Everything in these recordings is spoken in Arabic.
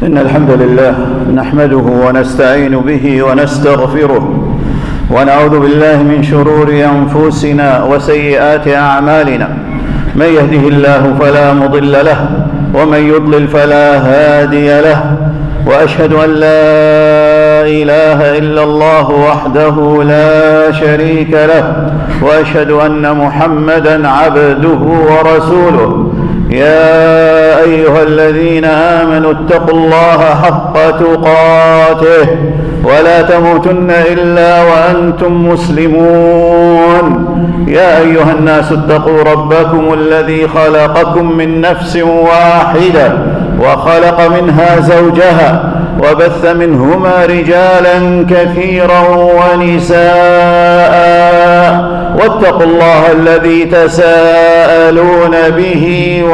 إن الحمد لله نحمده ونستعين به ونستغفره ونعوذ بالله من شرور أنفسنا وسيئات أعمالنا. من يهده الله فلا مضل له ومن يضلل فلا هادي له، وأشهد أن لا إله إلا الله وحده لا شريك له، وأشهد أن محمدًا عبده ورسوله. يا أيها الذين آمنوا اتقوا الله حق تقاته ولا تموتن إلا وأنتم مسلمون. يا أيها الناس اتقوا ربكم الذي خلقكم من نفس واحدة وخلق منها زوجها وبث منهما رجالا كثيرا ونساء، واتقوا الله الذي تساءلون به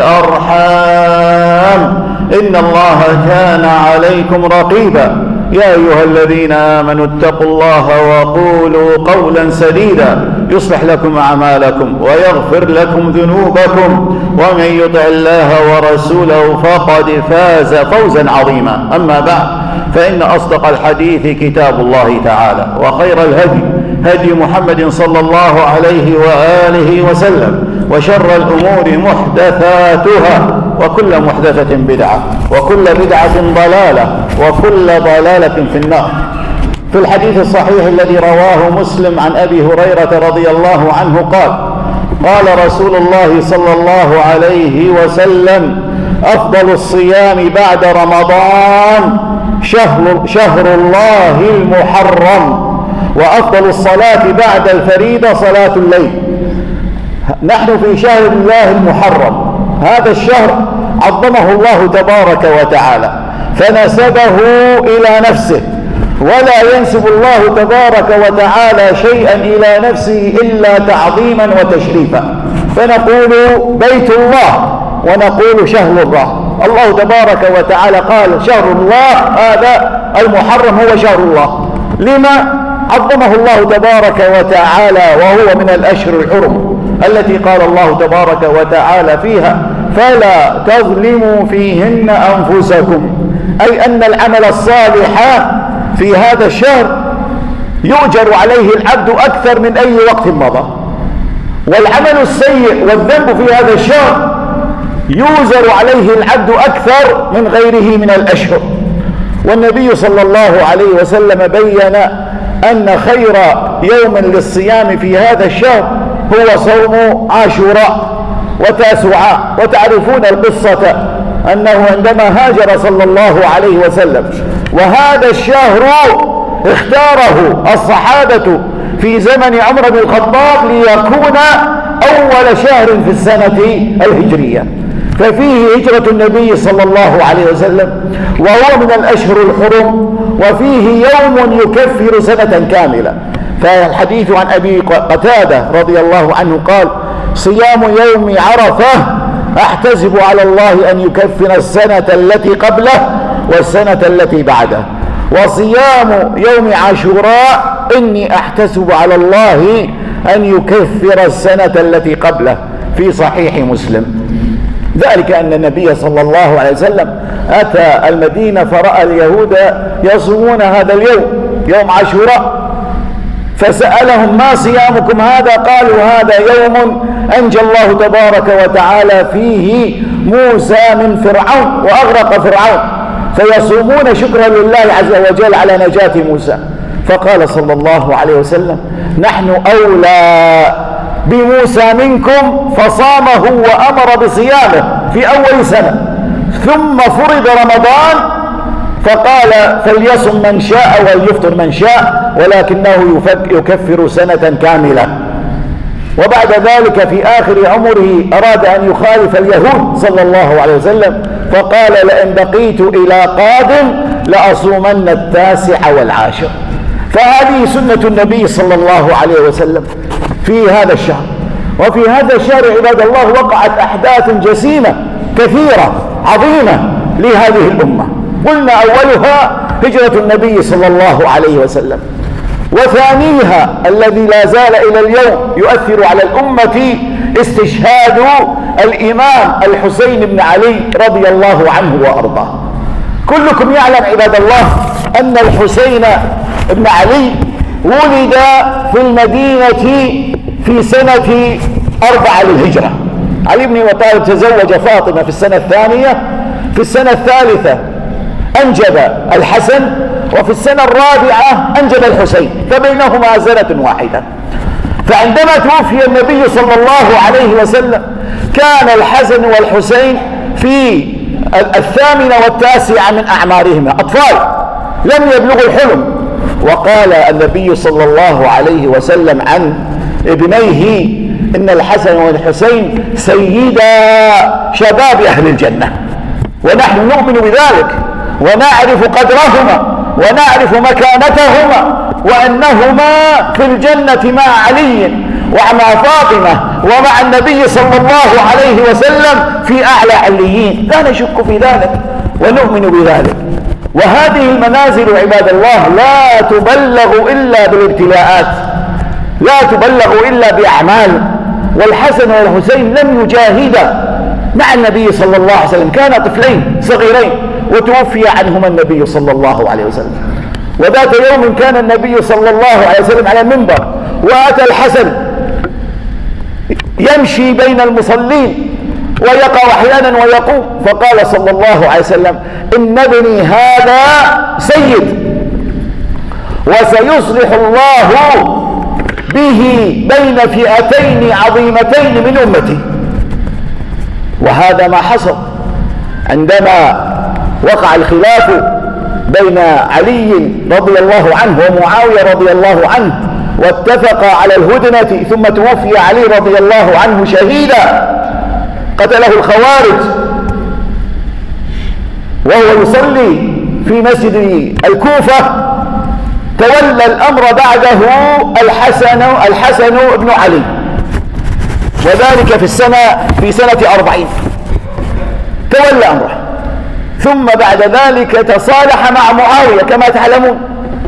والأرحام إن الله كان عليكم رقيبا. يا أيها الذين آمنوا اتقوا الله وقولوا قولا سديدا يصلح لكم أعمالكم ويغفر لكم ذنوبكم، ومن يطع الله ورسوله فقد فاز فوزا عظيما. أما بعد، فإن أصدق الحديث كتاب الله تعالى، وخير الهدي هدي محمد صلى الله عليه وآله وسلم، وشر الأمور محدثاتها، وكل محدثة بدعة، وكل بدعة ضلالة، وكل ضلالة في النار. في الحديث الصحيح الذي رواه مسلم عن أبي هريرة رضي الله عنه قال رسول الله صلى الله عليه وسلم: أفضل الصيام بعد رمضان شهر الله المحرم، وأفضل الصلاة بعد الفريضة صلاة الليل. نحن في شهر الله المحرم، هذا الشهر عظمه الله تبارك وتعالى فنسبه إلى نفسه، ولا ينسب الله تبارك وتعالى شيئا إلى نفسه إلا تعظيما وتشريفا، فنقول بيت الله ونقول شهر الله. الله تبارك وتعالى قال شهر الله، هذا المحرم هو شهر الله. لما عظمه الله تبارك وتعالى وهو من الأشهر الحرم التي قال الله تبارك وتعالى فيها: فلا تظلموا فيهن أنفسكم، أي أن العمل الصالح في هذا الشهر يؤجر عليه العبد أكثر من أي وقت مضى، والعمل السيء والذنب في هذا الشهر يؤجر عليه العبد أكثر من غيره من الأشهر. والنبي صلى الله عليه وسلم بين أن خير يوم للصيام في هذا الشهر هو صوم عاشوراء وتاسوعاء. وتعرفون القصة أنه عندما هاجر صلى الله عليه وسلم، وهذا الشهر اختاره الصحابة في زمن عمر بن الخطاب ليكون أول شهر في السنة الهجرية، ففيه هجرة النبي صلى الله عليه وسلم، وهو من الأشهر الحرم، وفيه يوم يكفر سنة كاملة. فالحديث عن أبي قتادة رضي الله عنه قال: صيام يوم عرفة أحتسب على الله أن يكفر السنة التي قبله والسنة التي بعده، وصيام يوم عاشوراء إني أحتسب على الله أن يكفر السنة التي قبله، في صحيح مسلم. ذلك أن النبي صلى الله عليه وسلم أتى المدينة فرأى اليهود يصومون هذا اليوم، يوم عاشوراء، فسألهم: ما صيامكم هذا؟ قالوا: هذا يوم أنجى الله تبارك وتعالى فيه موسى من فرعون وأغرق فرعون، فيصومون شكرا لله عز وجل على نجاة موسى. فقال صلى الله عليه وسلم: نحن أولى بموسى منكم، فصامه وأمر بصيامه في أول سنة، ثم فرض رمضان فقال: فليصم من شاء وليفطر من شاء، ولكنه يكفر سنة كاملة. وبعد ذلك في آخر عمره أراد أن يخالف اليهود صلى الله عليه وسلم، فقال: لئن بقيت إلى قادم لأصومن التاسع والعاشر. فهذه سنة النبي صلى الله عليه وسلم في هذا الشهر. وفي هذا الشهر عباد الله وقعت أحداث جسيمة كثيرة عظيمة لهذه الأمة. قلنا أولها هجرة النبي صلى الله عليه وسلم، وثانيها الذي لا زال إلى اليوم يؤثر على الأمة استشهاد الإمام الحسين بن علي رضي الله عنه وأرضاه. كلكم يعلم عباد الله أن الحسين بن علي ولد في المدينة في سنة 4 للهجرة. علي بن أبي طالب تزوج فاطمة في السنة الثانية، في السنة الثالثة أنجب الحسن، وفي السنة الرابعة أنجب الحسين، فبينهما سنة واحدة. فعندما توفي النبي صلى الله عليه وسلم كان الحسن والحسين في 8 و9 من أعمارهما، أطفال لم يبلغوا الحلم. وقال النبي صلى الله عليه وسلم عن ابنيه إن الحسن والحسين سيدا شباب أهل الجنة، ونحن نؤمن بذلك ونعرف قدرهما ونعرف مكانتهما، وأنهما في الجنة مع علي ومع فاطمة ومع النبي صلى الله عليه وسلم في أعلى عليين، لا نشك في ذلك ونؤمن بذلك. وهذه المنازل عباد الله لا تبلغ إلا بالابتلاءات، لا تبلغ إلا بأعمال. والحسن والحسين لم يجاهدا مع النبي صلى الله عليه وسلم، كانا طفلين صغيرين وتوفي عنهما النبي صلى الله عليه وسلم. وذات يوم كان النبي صلى الله عليه وسلم على المنبر، وأتى الحسن يمشي بين المصلين ويقع أحيانا ويقوم، فقال صلى الله عليه وسلم إن ابني هذا سيد، وسيصلح الله به بين فئتين عظيمتين من أمتي. وهذا ما حصل عندما وقع الخلاف بين علي رضي الله عنه ومعاوية رضي الله عنه، واتفقا على الهدنة، ثم توفي علي رضي الله عنه شهيدا، قتله الخوارج وهو يصلي في مسجد الكوفة. تولى الأمر بعده الحسن بن علي، وذلك في سنة 40 تولى أمره. ثم بعد ذلك تصالح مع معاوية كما تعلمون،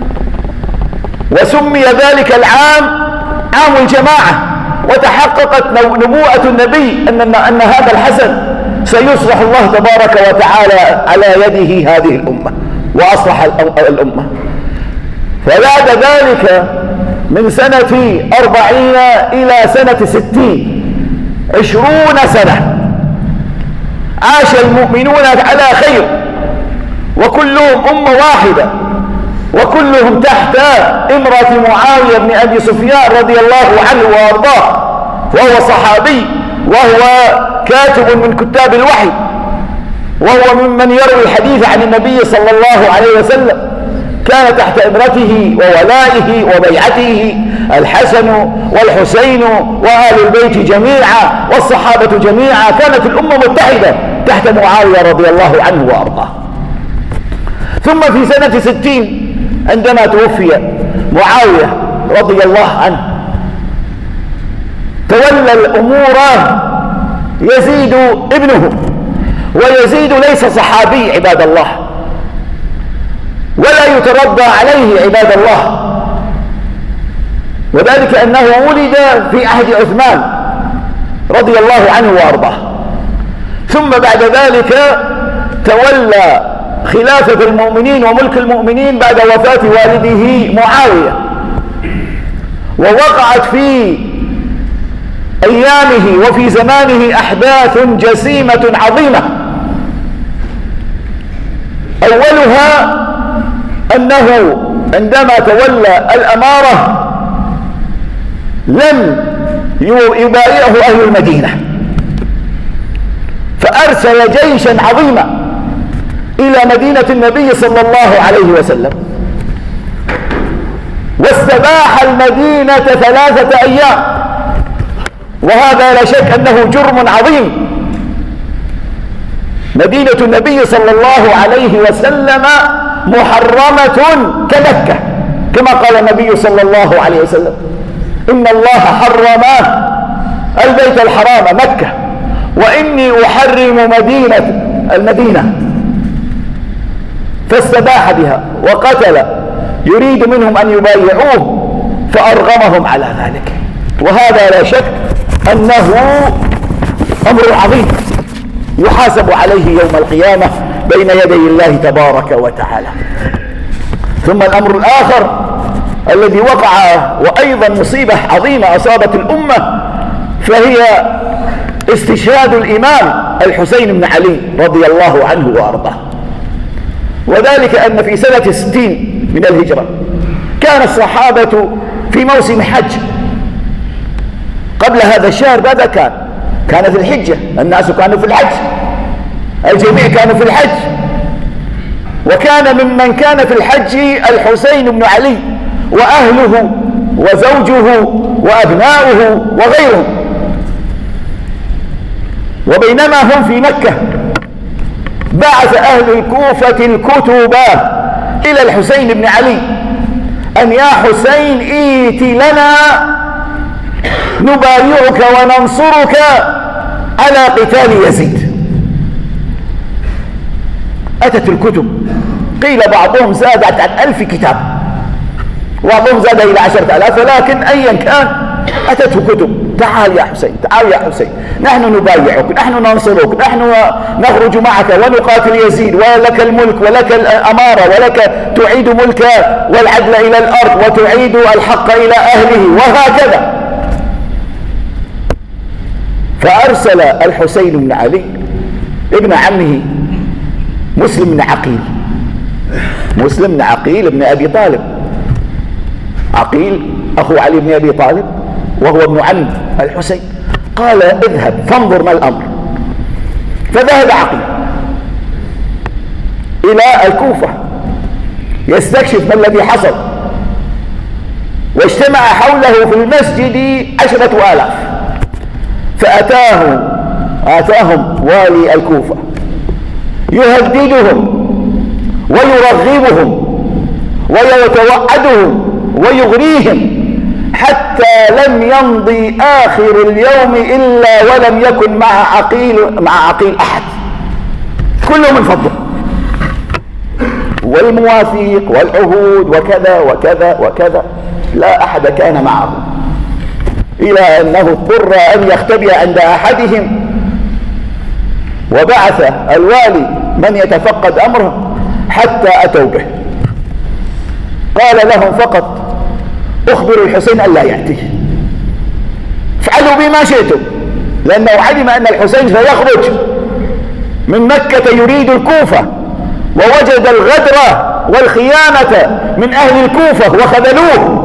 وسمي ذلك العام عام الجماعة، وتحققت نبوءة النبي أن هذا الحسن سيصلح الله تبارك وتعالى على يده هذه الأمة، وأصلح الأمة. فبعد ذلك من سنة 40 إلى سنة 60 20 سنة عاش المؤمنون على خير، وكلهم أمة واحدة، وكلهم تحت إمرة معاوية بن أبي سفيان رضي الله عنه وأرضاه، وهو صحابي وهو كاتب من كتاب الوحي، وهو ممن يروي الحديث عن النبي صلى الله عليه وسلم. كان تحت إمرته وولائه وبيعته الحسن والحسين وآل البيت جميعا والصحابة جميعا، كانت الأمة متحدة تحت معاوية رضي الله عنه وأرضاه. ثم في سنة 60 عندما توفي معاوية رضي الله عنه، تولى الأمور يزيد ابنه، ويزيد ليس صحابي عباد الله، ولا يترضى عليه عباد الله، وذلك أنه ولد في عهد عثمان رضي الله عنه وأرضاه. ثم بعد ذلك تولى خلافة المؤمنين وملك المؤمنين بعد وفاة والده معاوية، ووقعت في أيامه وفي زمانه أحداث جسيمة عظيمة. أولها أنه عندما تولى الأمارة لم يبايعه أهل المدينة، فأرسل جيشا عظيما إلى مدينة النبي صلى الله عليه وسلم، واستباح المدينة 3 أيام، وهذا لا شك أنه جرم عظيم. مدينة النبي صلى الله عليه وسلم محرمة كمكة، كما قال النبي صلى الله عليه وسلم إن الله حرم البيت الحرام مكة، وإني أحرم المدينة، فاستباح بها وقتل يريد منهم أن يبايعوه، فأرغمهم على ذلك. وهذا لا شك أنه أمر عظيم يحاسب عليه يوم القيامة بين يدي الله تبارك وتعالى. ثم الأمر الآخر الذي وقع وأيضا مصيبة عظيمة أصابت الأمة، فهي استشهاد الإمام الحسين بن علي رضي الله عنه وأرضاه. وذلك أن في سنة 60 من الهجرة كان الصحابة في موسم حج. قبل هذا الشهر ماذا كان في الحجة، الناس كانوا في الحج، الجميع كانوا في الحج. وكان ممن كان في الحج الحسين بن علي وأهله وزوجه وأبناؤه وغيرهم. وبينما هم في مكة بعث أهل الكوفة الكتب إلى الحسين بن علي أن يا حسين ائت لنا نبايعك وننصرك على قتال يزيد. أتت الكتب، قيل بعضهم زادت عن 1000 كتاب، وبعضهم زاد إلى 10,000، لكن أيا كان أتته كتب. تعال يا حسين، تعال يا حسين، نحن نبايعك، نحن ننصرك، نحن نخرج معك ونقاتل يزيد، ولك الملك ولك الأمارة، ولك تعيد ملك والعدل إلى الأرض وتعيد الحق إلى أهله، وهكذا. فأرسل الحسين بن علي ابن عمه مسلم بن عقيل بن أبي طالب. عقيل أخو علي بن أبي طالب وهو ابن عم الحسين. قال اذهب فانظر ما الأمر. فذهب عقيل إلى الكوفة يستكشف ما الذي حصل، واجتمع حوله في المسجد 10,000. فأتاهم والي الكوفة يهددهم ويرغبهم ويتوعدهم ويغريهم، حتى لم يمضي آخر اليوم إلا ولم يكن مع عقيل أحد، كلهم انفضوا، والمواثيق والعهود وكذا وكذا وكذا، لا أحد كان معه، إلى أنه اضطر أن يختبئ عند أحدهم. وبعث الوالي من يتفقد أمره حتى أتوا به. قال لهم فقط اخبروا الحسين ألا يأتيه، افعلوا بما شئتم، لأنه علم أن الحسين سيخرج من مكة يريد الكوفة، ووجد الغدر والخيانة من أهل الكوفة وخذلوه،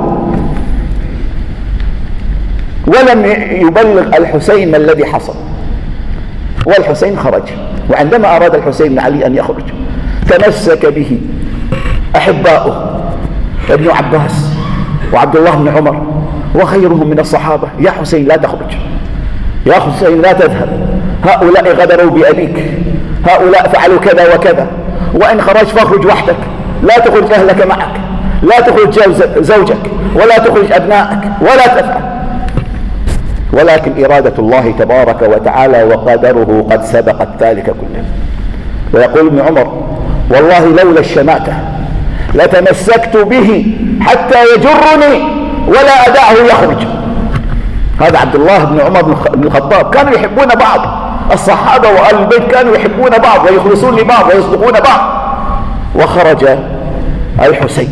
ولم يبلغ الحسين ما الذي حصل. والحسين خرج. وعندما أراد الحسين بن علي أن يخرج تمسك به أحباؤه ابن عباس وعبد الله بن عمر وغيرهم من الصحابة. يا حسين لا تخرج، يا حسين لا تذهب، هؤلاء غدروا بأبيك، هؤلاء فعلوا كذا وكذا، وإن خرج فاخرج وحدك، لا تخرج أهلك معك، لا تخرج زوجك، ولا تخرج أبنائك، ولا تفعل. ولكن إرادة الله تبارك وتعالى وقدره قد سبقت ذلك كله. ويقول ابن عمر والله لولا الشماتة لتمسكت به حتى يجرني ولا أدعه يخرج. هذا عبد الله بن عمر بن الخطاب. كانوا يحبون بعض، الصحابة وآل البيت كانوا يحبون بعض ويخلصون لبعض ويصدقون بعض. وخرج الحسين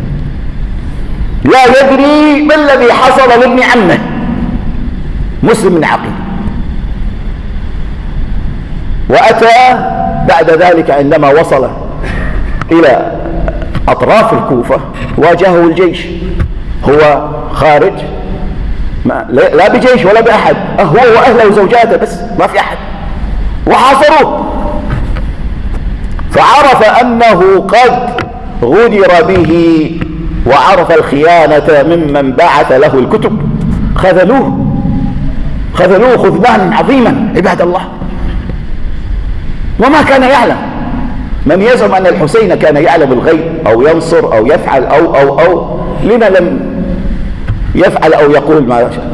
لا يدري ما الذي حصل لابن عمه مسلم بن عقيل. وأتى بعد ذلك عندما وصل إلى أطراف الكوفة واجهه الجيش، هو خارج لا بجيش ولا بأحد، هو وأهله وزوجاته بس، ما في أحد، وحاصروه. فعرف أنه قد غدر به وعرف الخيانة ممن بعث له الكتب. خذلوه خذلانا عظيما عباد الله. وما كان يعلم. من يزعم أن الحسين كان يعلم الغيب أو ينصر أو يفعل أو لما لم يفعل أو يقول ما يشاء.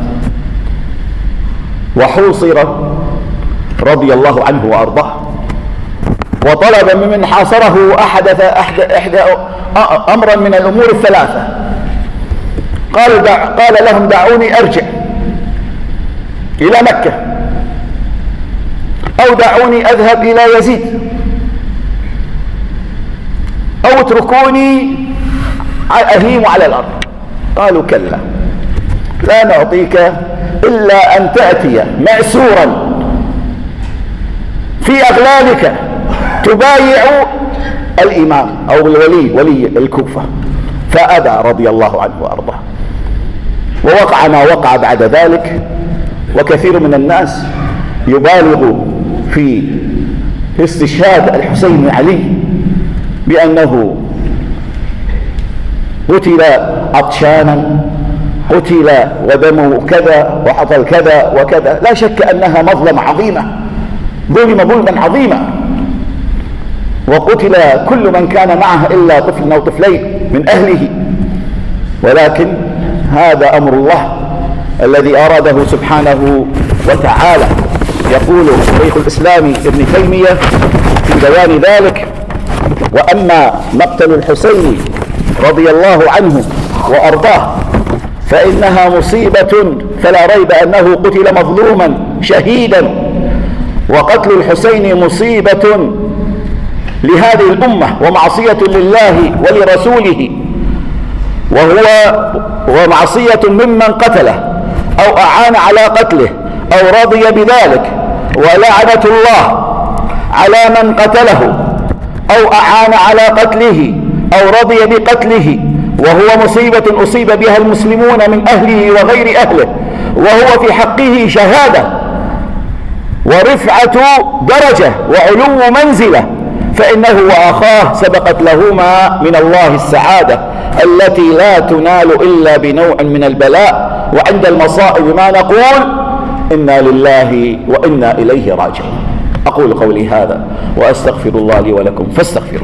وحوصر رضي الله عنه وأرضاه، وطلب ممن حاصره أحد أمرا من الأمور الثلاثة. قال لهم دعوني أرجع إلى مكة، أو دعوني أذهب إلى يزيد أو اتركوني أهيم على الأرض. قالوا كلا، لا نعطيك إلا أن تأتي مأسورا في أغلالك تبايع الإمام أو الولي، ولي الكوفة. فأبى رضي الله عنه وأرضاه، ووقع ما وقع بعد ذلك. وكثير من الناس يبالغ في استشهاد الحسين بن علي بأنه قتل عطشانا، قتل ودمه كذا وحصل كذا وكذا. لا شك أنها مظلمة عظيمة، ظلم ظلما عظيما، وقتل كل من كان معه إلا طفل أو طفلين من أهله. ولكن هذا أمر الله الذي أراده سبحانه وتعالى. يقول شيخ الإسلام ابن تيمية في بيان ذلك: وأما مقتل الحسين رضي الله عنه وأرضاه فإنها مصيبة، فلا ريب أنه قتل مظلوما شهيدا، وقتل الحسين مصيبة لهذه الأمة ومعصية لله ولرسوله، ومعصية ممن قتله أو أعان على قتله أو رضي بذلك، ولعنة الله على من قتله أو أعان على قتله أو رضي بقتله، وهو مصيبة أصيب بها المسلمون من أهله وغير أهله، وهو في حقه شهادة ورفعة درجة وعلو منزلة، فإنه وأخاه سبقت لهما من الله السعادة التي لا تنال إلا بنوع من البلاء. وعند المصائب ما نقول إنا لله وإنا إليه راجعون. أقول قولي هذا وأستغفر الله لي ولكم فاستغفروه.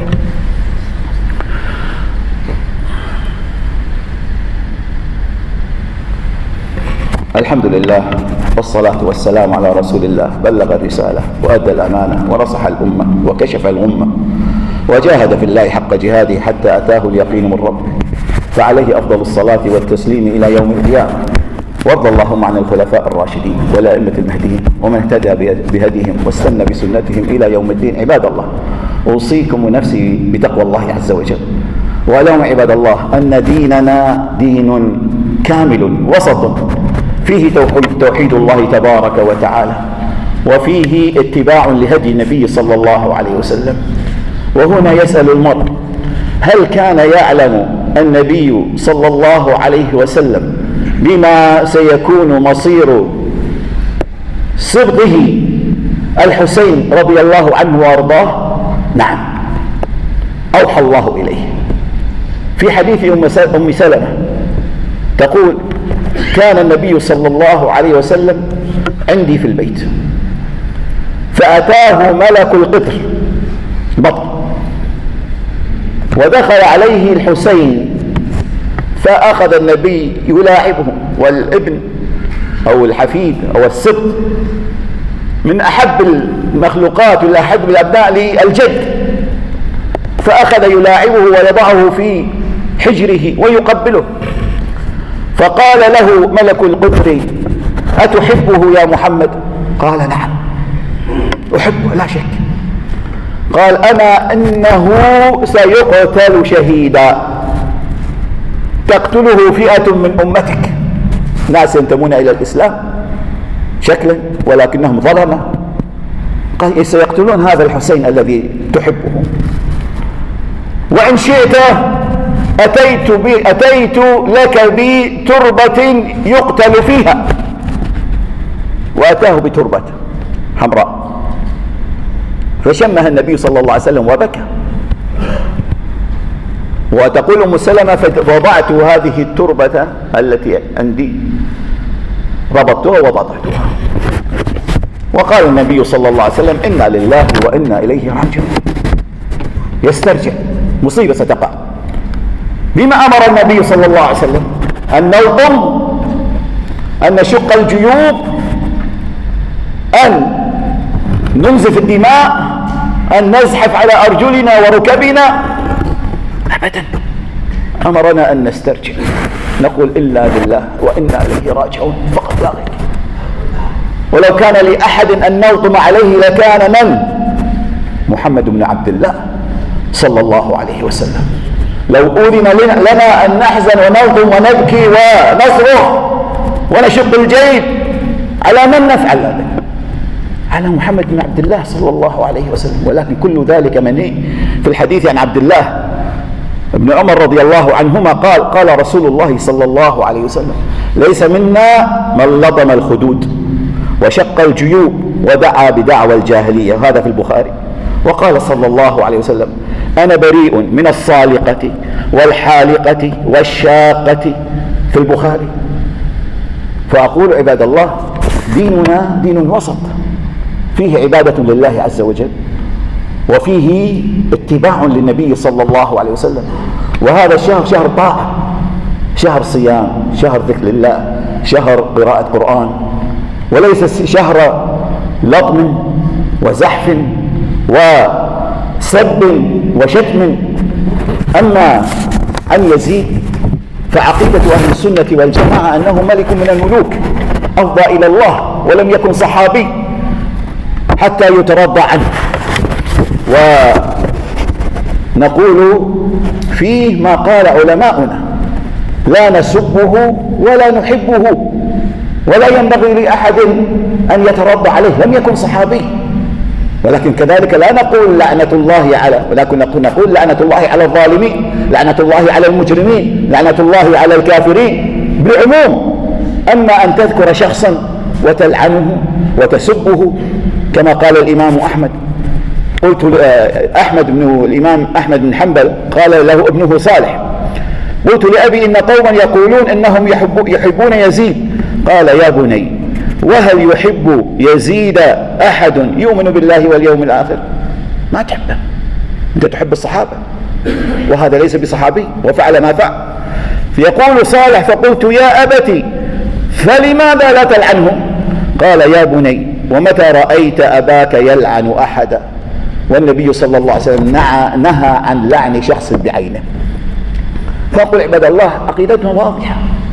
الحمد لله والصلاة والسلام على رسول الله، بلغ الرسالة وأدى الأمانة ونصح الأمة وكشف الغمة وجاهد في الله حق جهاده حتى أتاه اليقين من ربه، فعليه أفضل الصلاة والتسليم إلى يوم القيامة. وارض اللهم عن الخلفاء الراشدين والأئمة المهديين ومن اهتدى بهديهم واستنى بسنتهم إلى يوم الدين. عباد الله، أوصيكم ونفسي بتقوى الله عز وجل. واعلموا عباد الله أن ديننا دين كامل وسط، فيه توحيد الله تبارك وتعالى، وفيه اتباع لهدي النبي صلى الله عليه وسلم. وهنا يسأل المرء: هل كان يعلم النبي صلى الله عليه وسلم بما سيكون مصير صبغه الحسين رضي الله عنه وارضاه؟ نعم، أوحى الله إليه في حديث أم سلمة تقول: كان النبي صلى الله عليه وسلم عندي في البيت، فأتاه ملك القطر بطن، ودخل عليه الحسين، فأخذ النبي يلاعبه، والابن أو الحفيد أو السبط من أحب المخلوقات ولا أحب الأبناء للجد، فأخذ يلاعبه ويضعه في حجره ويقبله. فقال له ملك القطر: أتحبه يا محمد؟ قال: نعم أحبه لا شك. قال: أما إنه سيقتل شهيدا، تقتله فئة من أمتك، ناس ينتمون إلى الإسلام شكلا ولكنهم ظلمة. قال: سيقتلون هذا الحسين الذي تحبه، وإن شئت أتيت لك بتربة يقتل فيها. وأتاه بتربة حمراء، فشمها النبي صلى الله عليه وسلم وبكى. وتقول أم سلمة: فوضعت هذه التربة التي عندي، ربطتها ووضعتها. وقال النبي صلى الله عليه وسلم: إنا لله وإنا إليه راجعون. يسترجع، مصيبة ستقع. بما أمر النبي صلى الله عليه وسلم: أن نلطم، أن نشق الجيوب، أن ننزف الدماء، أن نزحف على أرجلنا وركبنا، أبدا. أمرنا أن نسترجع، نقول: إلا بالله وإنا إليه راجعون فقط لا غير. ولو كان لأحد أن نلطم عليه لكان من؟ محمد بن عبد الله صلى الله عليه وسلم. لو أذن لنا أن نحزن ونلطم ونبكي ونصرخ ونشق الجيب، على من نفعل ذلك؟ على محمد بن عبد الله صلى الله عليه وسلم. ولكن كل ذلك منهي. في الحديث عن عبد الله ابن عمر رضي الله عنهما قال رسول الله صلى الله عليه وسلم: ليس منا من لطم الخدود وشق الجيوب ودعا بدعوى الجاهلية. هذا في البخاري. وقال صلى الله عليه وسلم: أنا بريء من الصالقة والحالقة والشاقة، في البخاري. فأقول عباد الله، ديننا دين وسط، فيه عبادة لله عز وجل، وفيه اتباع للنبي صلى الله عليه وسلم. وهذا الشهر شهر طاعة، شهر صيام، شهر ذكر الله، شهر قراءة قرآن، وليس شهر لطم وزحف وسب وشتم. أما عن يزيد فعقيدة أهل السنة والجماعة أنه ملك من الملوك، أفضى إلى الله، ولم يكن صحابي حتى يترضى عنه. ونقول فيه ما قال علماؤنا: لا نسبه ولا نحبه، ولا ينبغي لأحد أن يترضى عليه، لم يكن صحابي. ولكن كذلك لا نقول لعنة الله على، ولكن نقول لعنة الله على الظالمين، لعنة الله على المجرمين، لعنة الله على الكافرين بالعموم. أما أن تذكر شخصا وتلعنه وتسبه، كما قال الإمام أحمد، قلت الإمام أحمد بن حنبل قال له ابنه صالح: قلت لأبي إن قوما يقولون إنهم يحبون يزيد. قال: يا بني، وهل يحب يزيد أحد يؤمن بالله واليوم الآخر؟ ما تحبه، أنت تحب الصحابة، وهذا ليس بصحابي وفعل ما فعل. فيقول صالح: فقلت: يا أبتي، فلماذا لا تلعنهم؟ قال: يا بني، ومتى رأيت أباك يلعن أحدا؟ والنبي صلى الله عليه وسلم نهى عن لعن شخص بعينه. فأقول عباد الله، عقيدتنا واضحة،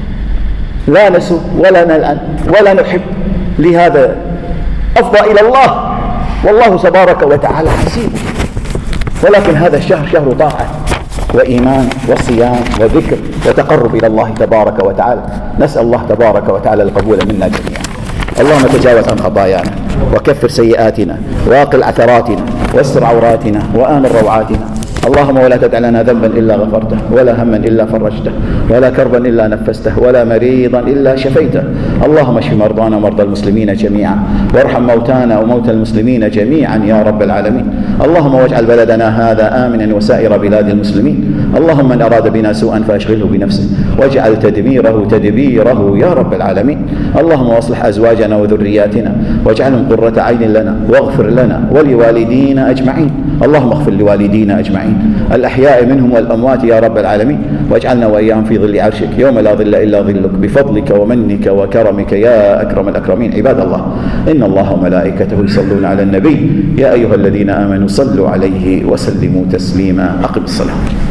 لا نسب ولا نلعن ولا نحب، لهذا أفضى إلى الله، والله تبارك وتعالى حسيب. ولكن هذا الشهر شهر طاعة وإيمان وصيام وذكر وتقرب إلى الله تبارك وتعالى. نسأل الله تبارك وتعالى القبول منا جميعا. اللهم تجاوز عن خطايانا، وكفر سيئاتنا، واقل عثراتنا، واستر عوراتنا، وآمن روعاتنا. اللهم ولا تدع لنا ذنبا إلا غفرته، ولا هما إلا فرجته، ولا كربا إلا نفسته، ولا مريضا إلا شفيته. اللهم اشف مرضانا ومرضى المسلمين جميعا، وارحم موتانا وموتى المسلمين جميعا يا رب العالمين. اللهم واجعل بلدنا هذا آمنا وسائر بلاد المسلمين. اللهم من أراد بنا سوءا فأشغله بنفسه، واجعل تدبيره يا رب العالمين. اللهم واصلح أزواجنا وذرياتنا، واجعلهم قرة عين لنا، واغفر لنا ولوالدينا أجمعين. اللهم اغفر لوالدينا أجمعين، الأحياء منهم والأموات يا رب العالمين، واجعلنا وإياهم في ظل عرشك يوم لا ظل إلا ظلك، بفضلك ومنك وكرمك يا أكرم الأكرمين. عباد الله، إن الله وملائكته يصلون على النبي، يا أيها الذين آمنوا صلوا عليه وسلموا تسليما. أقم الصلاة.